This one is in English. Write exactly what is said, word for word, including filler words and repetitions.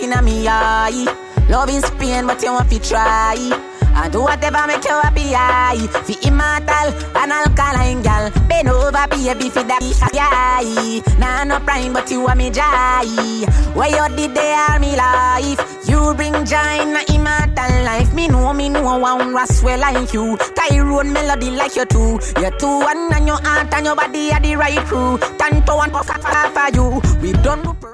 in a me eye. Love is pain, but you want to try. And do whatever make you happy, aye. Fi immortal, an alkaline gal. Bend over, baby, fi that guy. Nah, no prime, but you want me jai. Where you did they are me life. You bring joy in a immortal life. Me know, me know, one rascal like you. Tyrone melody like you too. You two, one and your heart and your body are the right crew. Ten to one for you. We don't do